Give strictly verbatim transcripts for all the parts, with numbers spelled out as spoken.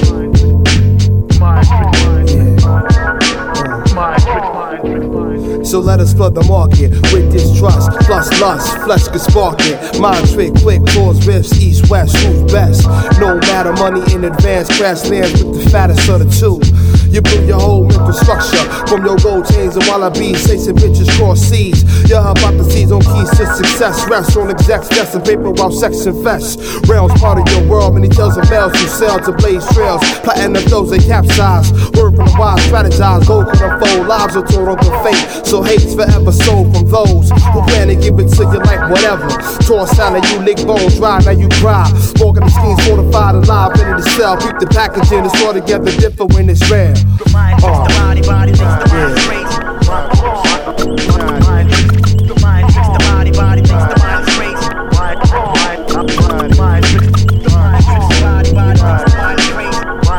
So let us flood the market with distrust, plus lust, flesh can spark it. Mind trick, quick, cause rifts, east, west, who's best? No matter, money in advance, crash lands with the fattest of the two. You build your whole mental structure from your gold chains and wallabies, chasing bitches cross seas. Your hypotheses on keys to success rest on execs, desk and paper while sex infests. Realms part of your world, many tells of males who sell to blaze trails. Platinum those they capsize, word from the wise strategize. Gold can unfold, lives are torn on the fate. So hate's forever sold from those who plan to give it to you like whatever. Toss salad, you lick bones dry, now you cry. Walking the schemes fortified alive, ready to sell. Keep the packaging, it's all together different when it's rare. The mind tricks the body, body thinks the mind is crazy. The mind tricks the body, body thinks the mind is crazy. The mind tricks the body, body thinks the mind is crazy. The mind tricks the body, body thinks the mind is crazy.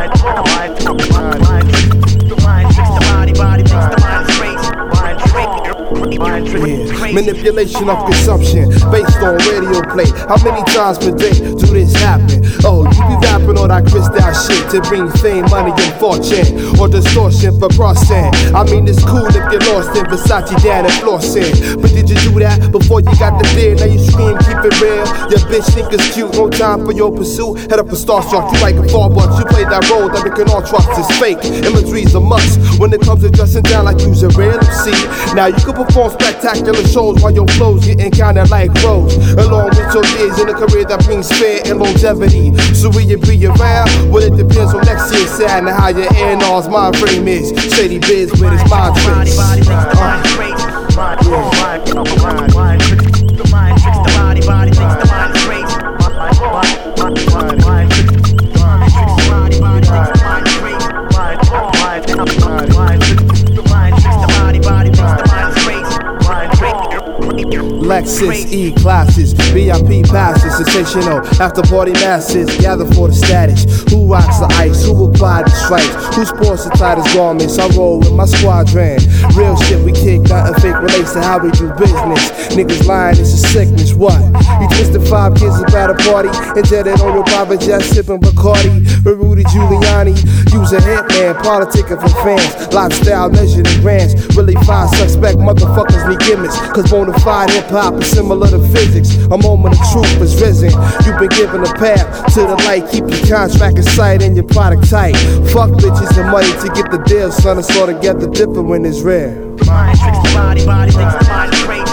Yeah. Manipulation of consumption based on radio play. How many times per day do this happen? Oh, you be rapping all that crystal shit to bring fame, money, and fortune, or distortion for crossing. I mean, it's cool if you're lost in Versace down and flossing, but did you do that before you got the beard? Now you scream, keep it real. Your bitch think it's cute, no time for your pursuit. Head up a starstruck, you like a far but you play that role that we can all trust is fake. Imagery's a must when it comes to dressing down like you's a real M C. Now you can perform spectacular shows while your flows getting kinda like rose, along with your years in a career that brings fear and longevity. So will you be around? Well, it depends on next year's sound and how your A and R's mind frame is. Shady biz with his mind tricks. The mind tricks the body, body thinks the mind is crazy. The mind tricks the body, body thinks the mind is crazy. The mind tricks the body, body thinks the mind is crazy. Lexus E classes, V I P passes, sensational after party masses gather for the status. Who rocks the ice? Who acquired the stripes? Who sports the tightest garments? I roll with my squadron. Real shit we kick, nothing fake relates to how we do business. Niggas lying, it's a sickness. What? You twisted five kids about a party and dead it on your private jet sipping Bacardi. But Rudy Giuliani, use a hitman, politicking for fans. Lifestyle measured in grams. Really fine suspect motherfuckers need gimmicks. Cause bona fide hip hop is similar to physics. A moment of truth is risen. You've been given a path to the light. Keep your contract in sight and your product tight. Fuck bitches and money to get the deal, son. It's all together different when it's rare. The mind tricks the body, body thinks the mind is crazy.